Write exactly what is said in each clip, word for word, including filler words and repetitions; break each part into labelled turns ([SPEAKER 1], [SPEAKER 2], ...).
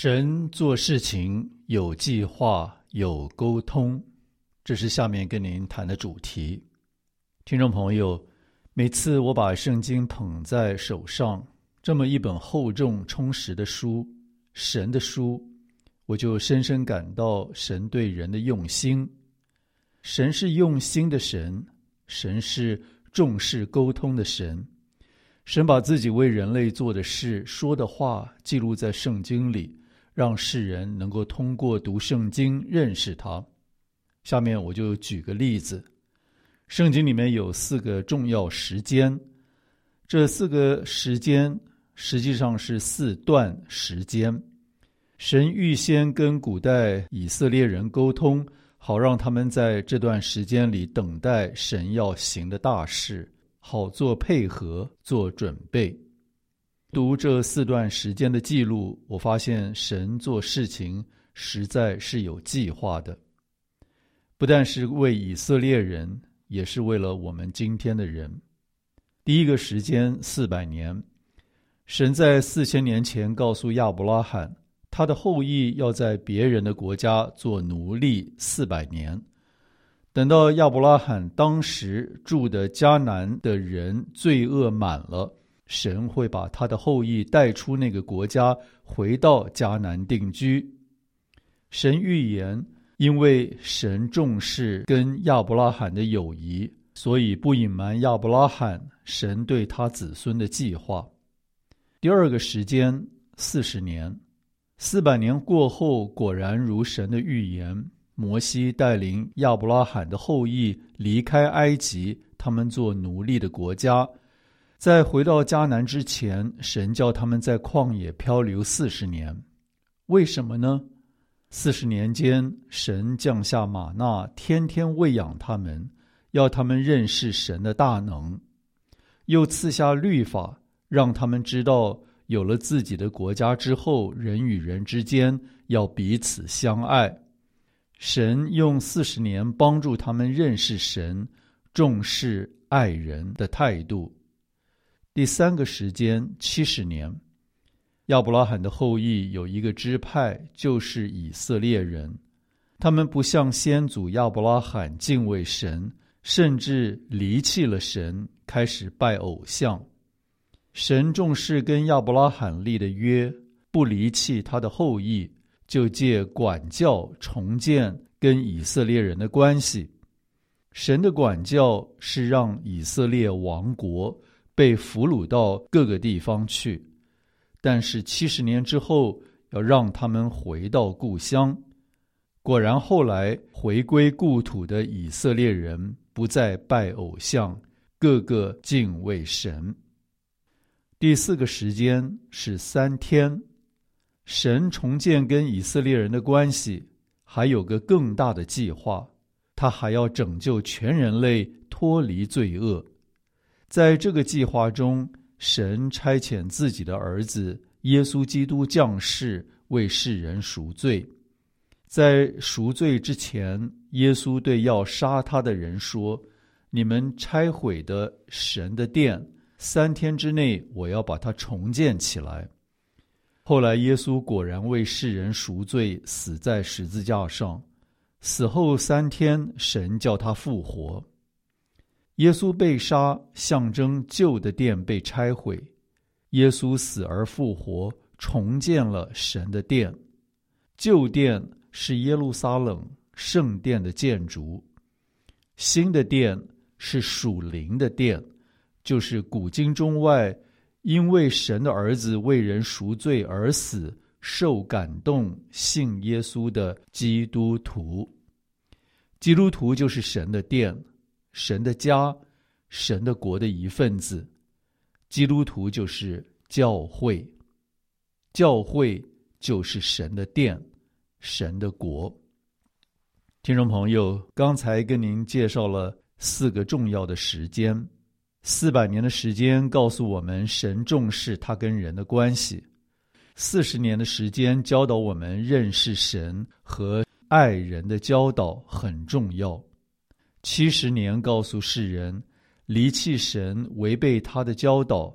[SPEAKER 1] 神做事情有计划，有沟通，这是下面跟您谈的主题。听众朋友，每次我把圣经捧在手上，这么一本厚重充实的书，神的书，我就深深感到神对人的用心。神是用心的神，神是重视沟通的神。神把自己为人类做的事、说的话记录在圣经里，让世人能够通过读圣经认识他。下面我就举个例子。圣经里面有四个重要时间，这四个时间实际上是四段时间。神预先跟古代以色列人沟通，好让他们在这段时间里等待神要行的大事，好做配合，做准备。读这四段时间的记录，我发现神做事情实在是有计划的，不但是为以色列人，也是为了我们今天的人。第一个时间四百年，神在四千年前告诉亚伯拉罕，他的后裔要在别人的国家做奴隶四百年。等到亚伯拉罕当时住的迦南的人罪恶满了，神会把他的后裔带出那个国家，回到迦南定居。神预言，因为神重视跟亚伯拉罕的友谊，所以不隐瞒亚伯拉罕神对他子孙的计划。第二个时间四十年，四百年过后，果然如神的预言，摩西带领亚伯拉罕的后裔离开埃及，他们做奴隶的国家。在回到迦南之前，神叫他们在旷野漂流四十年。为什么呢？四十年间，神降下玛纳，天天喂养他们，要他们认识神的大能，又赐下律法，让他们知道有了自己的国家之后，人与人之间要彼此相爱。神用四十年帮助他们认识神，重视爱人的态度。第三个时间七十年，亚伯拉罕的后裔有一个支派，就是以色列人。他们不像先祖亚伯拉罕敬畏神，甚至离弃了神，开始拜偶像。神重视跟亚伯拉罕立的约，不离弃他的后裔，就借管教重建跟以色列人的关系。神的管教是让以色列亡国，被俘虏到各个地方去，但是七十年之后要让他们回到故乡。果然后来回归故土的以色列人不再拜偶像，个个敬畏神。第四个时间是三天，神重建跟以色列人的关系，还有个更大的计划，他还要拯救全人类脱离罪恶。在这个计划中，神差遣自己的儿子耶稣基督降世，为世人赎罪。在赎罪之前，耶稣对要杀他的人说，你们拆毁的神的殿，三天之内我要把它重建起来。后来耶稣果然为世人赎罪，死在十字架上，死后三天，神叫他复活。耶稣被杀，象征旧的殿被拆毁，耶稣死而复活，重建了神的殿。旧殿是耶路撒冷圣殿的建筑，新的殿是属灵的殿，就是古今中外因为神的儿子为人赎罪而死，受感动信耶稣的基督徒。基督徒就是神的殿，神的家，神的国的一份子。基督徒就是教会，教会就是神的殿，神的国。听众朋友，刚才跟您介绍了四个重要的时间。四百年的时间告诉我们神重视他跟人的关系，四十年的时间教导我们认识神和爱人的教导很重要。七十年告诉世人离弃神，违背他的教导，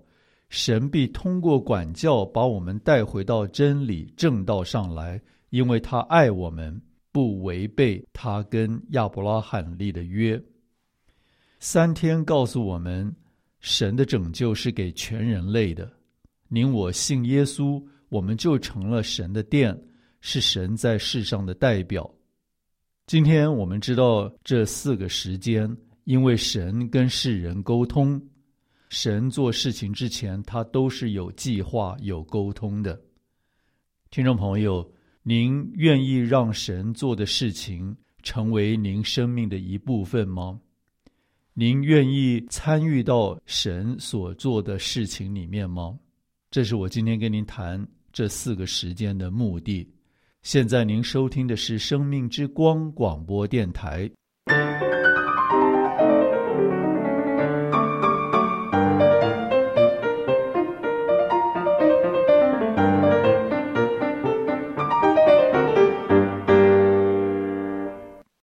[SPEAKER 1] 神必通过管教把我们带回到真理正道上来，因为他爱我们，不违背他跟亚伯拉罕立的约。三天告诉我们，神的拯救是给全人类的。您我信耶稣，我们就成了神的殿，是神在世上的代表。今天我们知道这四个时间，因为神跟世人沟通，神做事情之前，他都是有计划、有沟通的。听众朋友，您愿意让神做的事情成为您生命的一部分吗？您愿意参与到神所做的事情里面吗？这是我今天跟您谈这四个时间的目的。现在您收听的是生命之光广播电台。